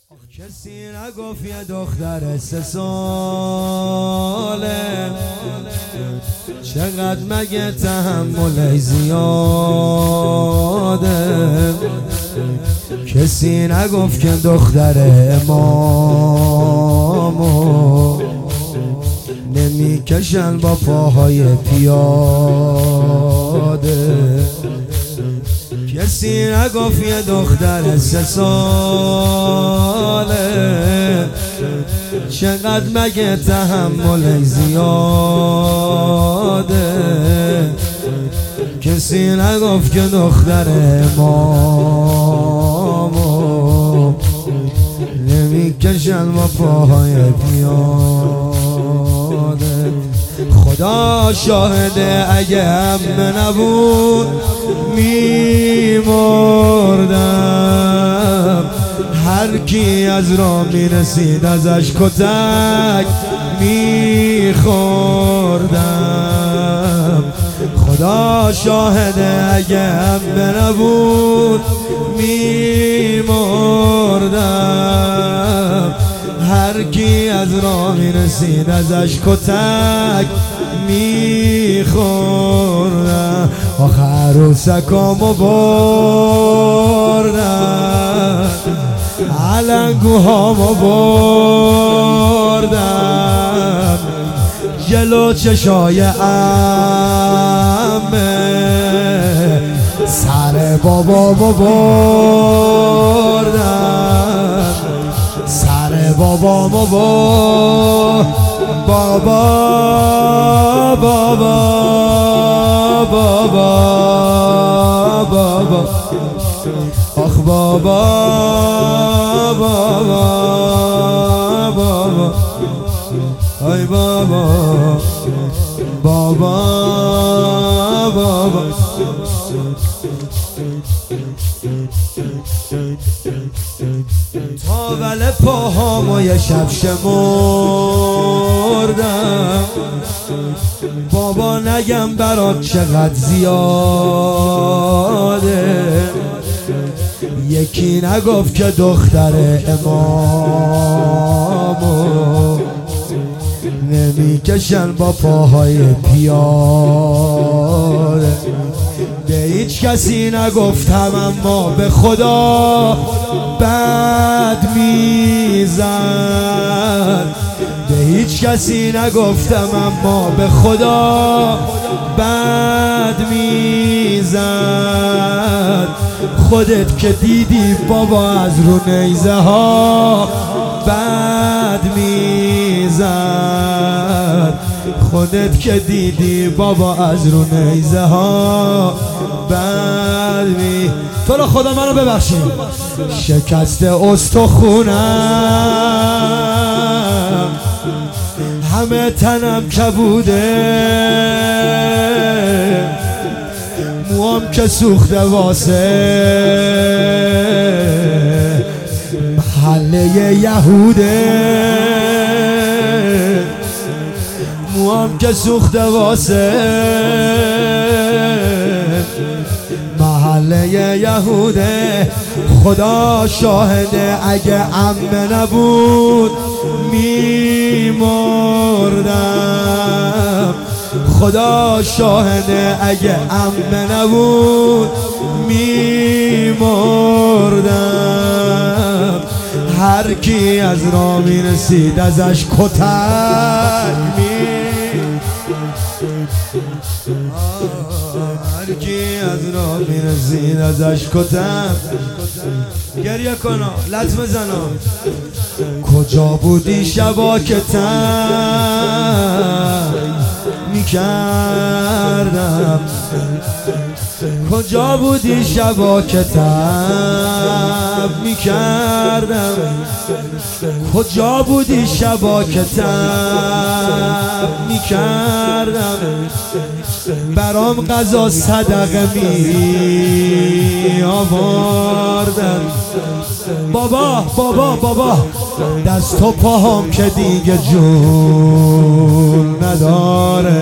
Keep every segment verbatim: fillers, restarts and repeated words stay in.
کسی نگفت یه دختر سه ساله چقدر مگه تحمل زیاده. کسی نگفت که دختر امامو نمیکشن با پاهای پیاده. کسی نگفت یه دختر سه ساله چقدر مگه تحمل زیاده. کسی نگفت که دختر امامو نمیکشن با پاهای پیاده. خدا شاهده اگه همه نبود میمردم. هر کی از راه میرسید ازش کتک میخوردم. خدا شاهده اگه همه نبود میمردم. هر کی از راه میرسید ازش کتک میخوردم. آخه عروسکامو بردم، علنگوهامو بردم، جلو چشای عمه سر بابامو بردم، سر بابامو بردم. بابا بابا بابا بابا آخ بابا بابا بابا ای بابا بابا بابا. تاول پاهامو یه شب شمردم. بابا نگم برات چقدر زیاده. یکی نگفت که دختر امامو نمیکشن با پاهای پیاده. به هیچ کسی نگفتم اما به خدا بد میزد. به هیچ کسی نگفتم اما به خدا بد میزد. خودت که دیدی بابا از رو نیزه ها بد میزد. خودت که دیدی بابا از رو نیزه ها بد می. تو رو خدا منو ببخشید. شکست استخونم همه تنم کبوده. موام که سوخته واسه محله یهوده. موام که سوخته واسه محله یهوده. خدا شاهده اگه عمه نبود میمردم. خدا شاهده اگه عمه نبود میمردم. هر کی از راه میرسید ازش کتک می. هر کی از راه میرسید ازش کتک. گریه کنا لطمه زنا. کجا بودی شبا که تن میکردم. کجا بودی شبا که تب میکردم. کجا بودی شبا که تب میکردم. برام غذا صدقه می آوردم. بابا بابا بابا دست و پاهم که دیگه جون نداره.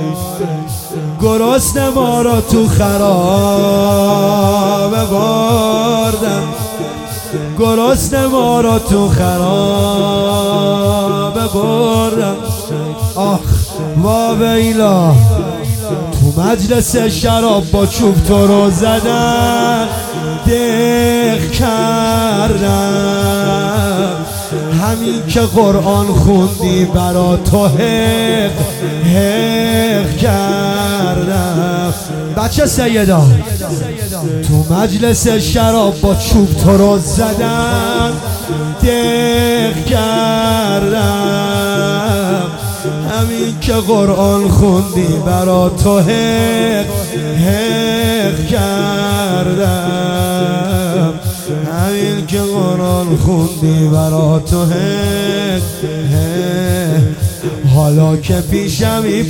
گرسنه ما را تو خرابه بردم. گرسنه ما را تو خرابه بردن. آخ وا ویلا تو مجلس شراب با چوب تو رو زدن، دق کردن. همین که قرآن خوندی برا تو حق حق کردم. بچه سیدا تو مجلس شراب با چوب تو رو زدن، دق کردم. همین که قرآن خوندی برا تو حق حق کردم. همین که قرآن خوندی برا تو حق حق. حالا که پیشمی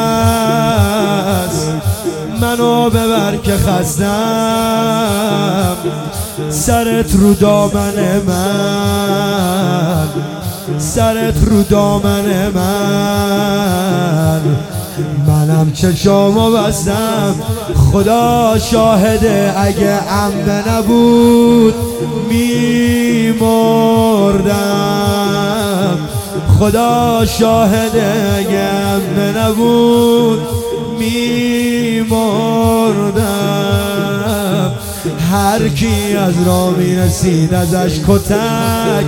پس منو ببر که خستم، سرت رو دامن من، سرت رو دامن من. منم چشامو بستم خدا شاهده، اگه عمه نبود میمردم. خدا شاهده اگه عمه نبود میمردم. هر کی از راه میرسید ازش کتک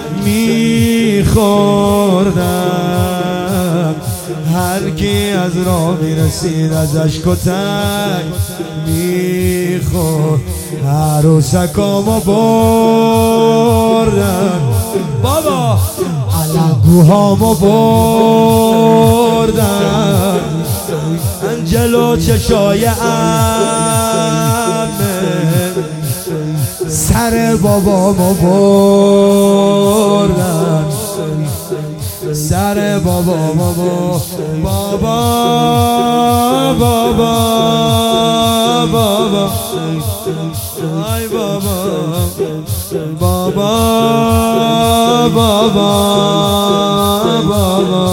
میخوردم. هر کی از راه میرسید ازش کتک میخورد. عروسکامو بردم بابا، علنگوهامو بردم، انجلو چشای عمه. سر بابامو بردم، سر بابامو بابا بابا بابا ای بابا بابا بابا بابا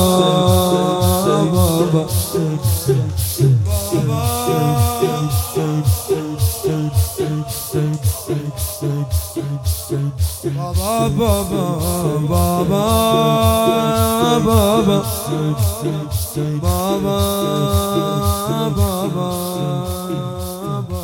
بابا بابا بابا بابا بابا بابا